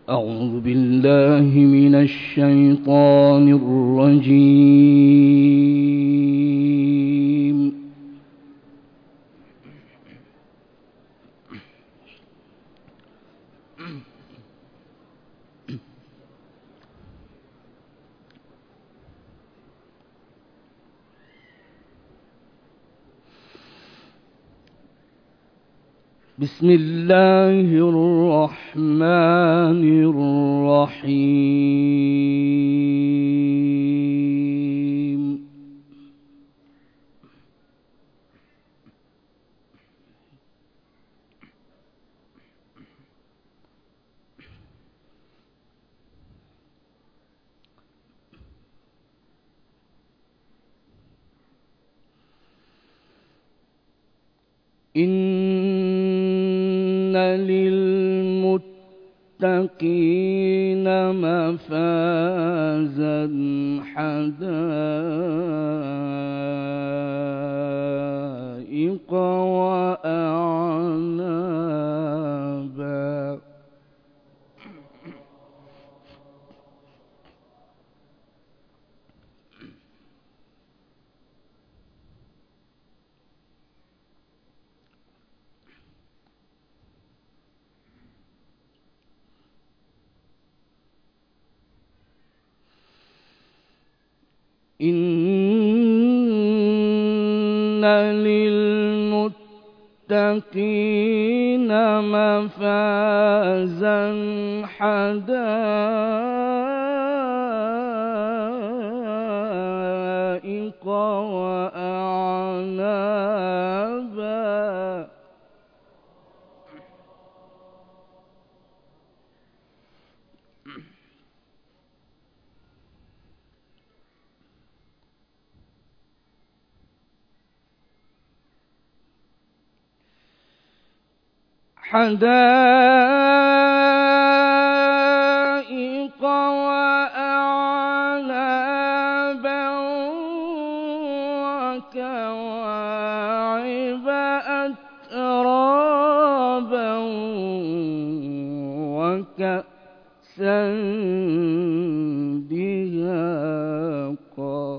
أعوذ بالله من الشيطان الرجيم. بسم الله الرحمن الرحيم. إن للمتقين مفازا حدائق وأعنابا. إن للمتقين مفازا حدائق وأعنابا. حدائق وأعنابا وكواعب أترابا وكأسا دهاقا.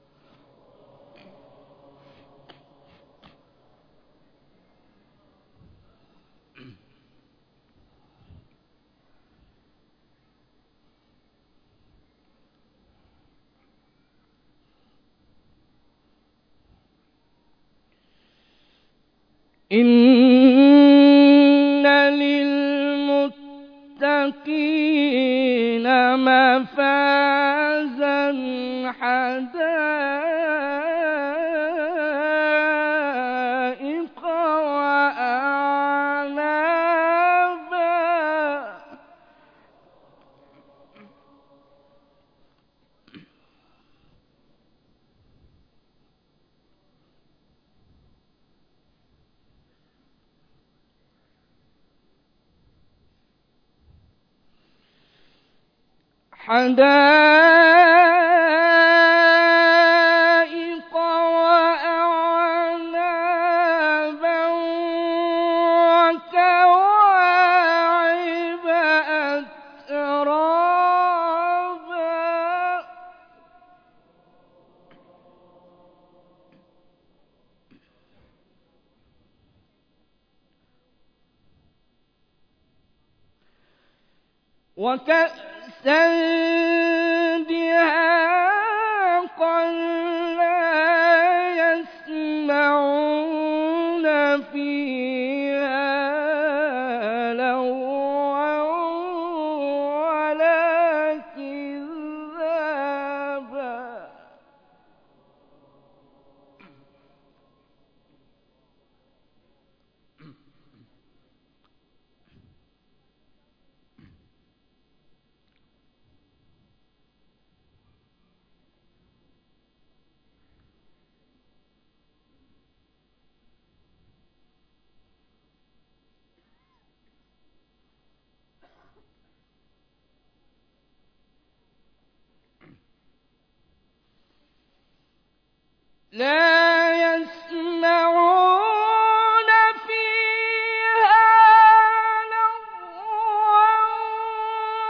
إن للمتقين مفازا حدائق وأعنابا. حدائق وأعنابا وكواعب أترابا. وكأسا دهاقا لا يسمعون فيها لغوا ولا كذابا. لا يسمعون فيها لغوا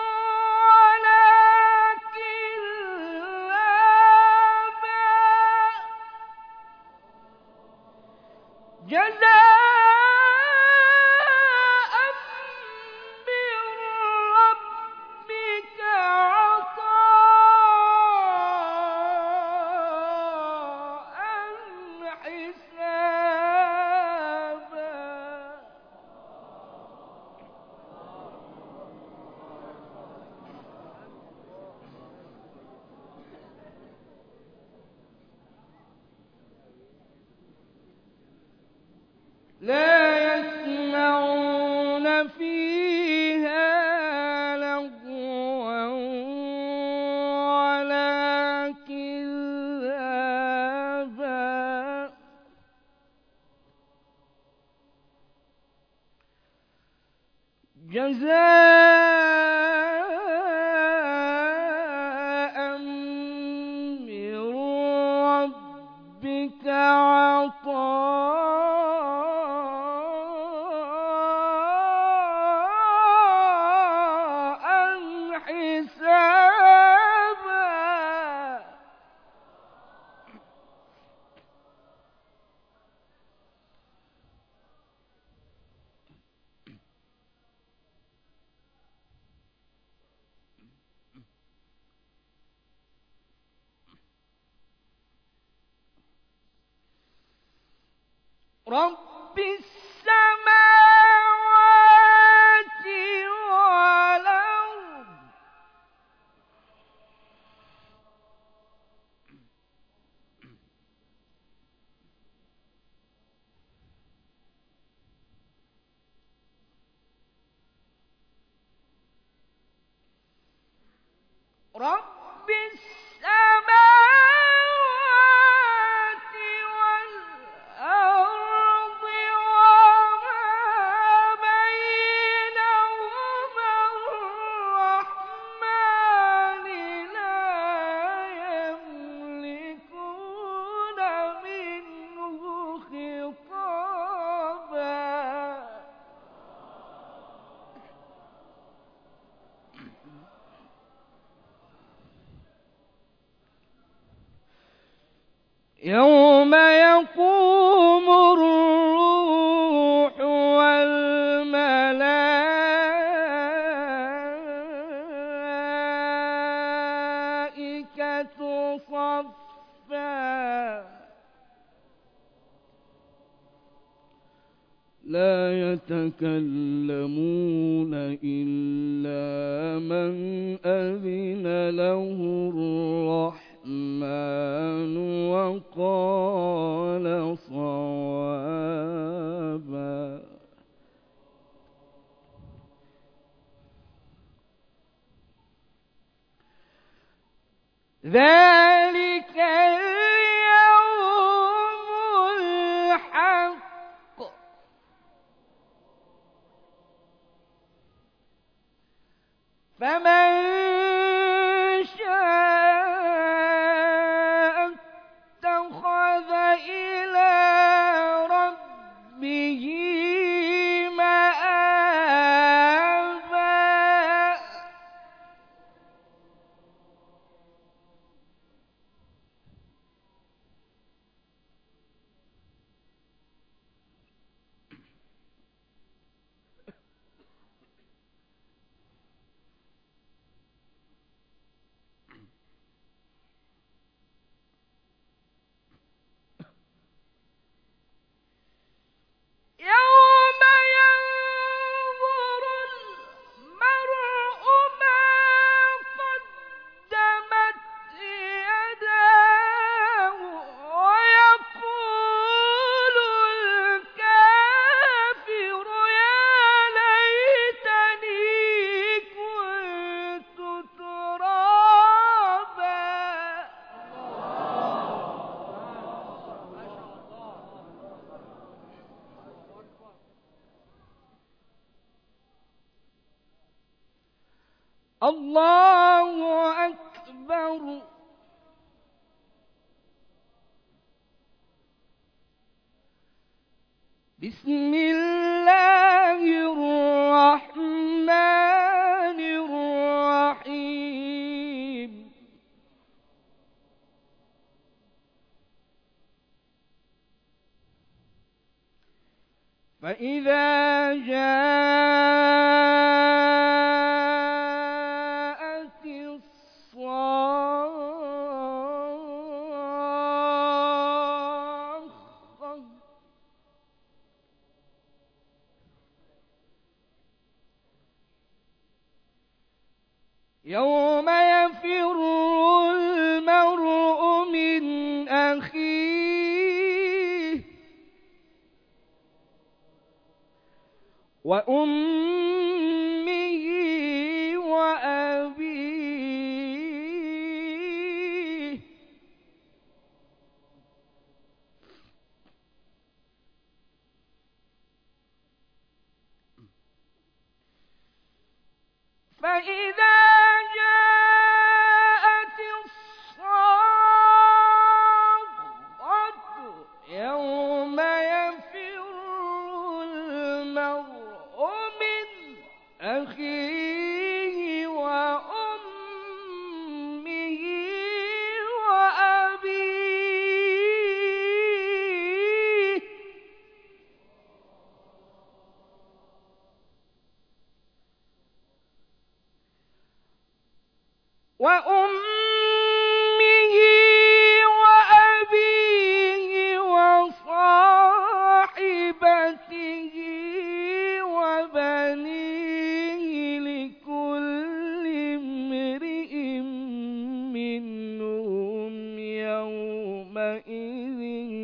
جزاء من ربك عطاء حسابا. رب السماوات والأرض رب السماوات والأرض وما بينهما الرحمن لا يملكون منه خطابا. يوم يقوم الروح والملائكة صفا لا يتكلمون إلا من أذن له الرحمن وقال صوابا. ذلك اليوم الحق فمن شاء اتخذ إلى ربه مآبا. يوم ينظر المرء ما قدمت يداه ويقول الكافر يا ليتني كنت ترابا. الله أكبر. بسم الله الرحمن الرحيم. فإذا جاءت الصاخة يوم يفر المرء من أخيه وأمه وأبيه فإذا جاءت الصاخة يوم يفر المرء من أخيه وأمه وأبيه وصاحبته وبنيه لكل امرئ منهم يومئذ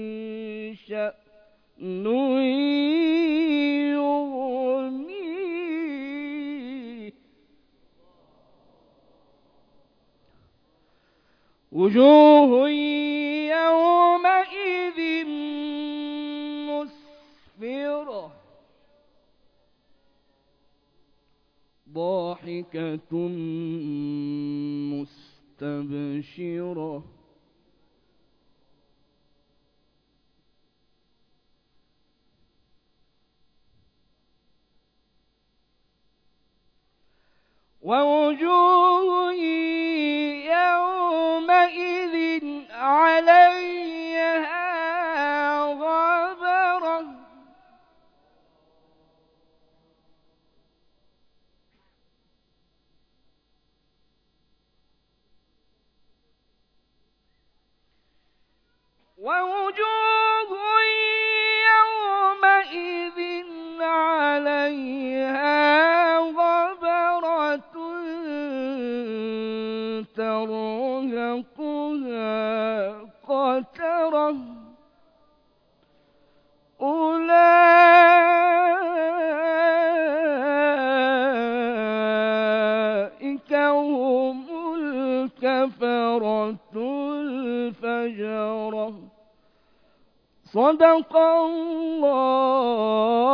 شأن يغنيه وجوه يومئذ مسفرة ضاحكة مستبشرة ووجوه يومئذ عليها غبرة ووجوه يومئذ عليها غبرة ترهقها قترة أولئك هم الكفرة الفجرة صدق الله